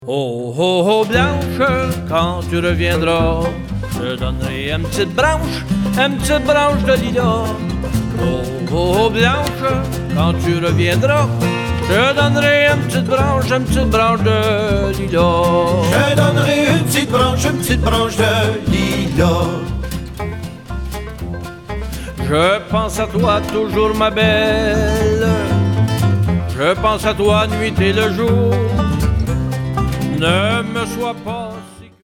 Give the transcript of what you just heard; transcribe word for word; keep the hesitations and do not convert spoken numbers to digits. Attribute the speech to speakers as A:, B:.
A: Oh, oh, oh, Blanche, quand tu reviendras, je donnerai une petite branche, une petite branche de lilas. Oh, oh, oh, Blanche, quand tu reviendras, je donnerai une petite branche, une petite branche de lilas.
B: Je donnerai une petite branche, une petite branche de lilas.
A: Je pense à toi toujours, ma belle. Je pense à toi nuit et le jour. Ne me sois pas